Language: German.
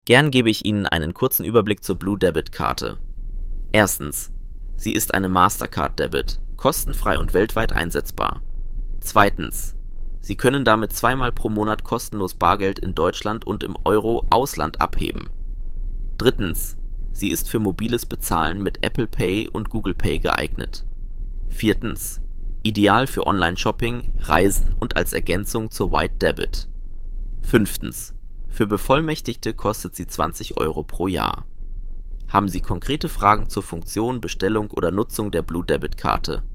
Gern gebe ich Ihnen einen kurzen Überblick zur Blue Debit Karte. Erstens. Sie ist eine Mastercard Debit, kostenfrei und weltweit einsetzbar. Zweitens. Sie können damit zweimal pro Monat kostenlos Bargeld in Deutschland und im Euro-Ausland abheben. Drittens. Sie ist für mobiles Bezahlen mit Apple Pay und Google Pay geeignet. Viertens. Ideal für Online-Shopping, Reisen und als Ergänzung zur White Debit. Fünftens. Für Bevollmächtigte kostet sie 20 Euro pro Jahr. Haben Sie konkrete Fragen zur Funktion, Bestellung oder Nutzung der Blue Debit Karte?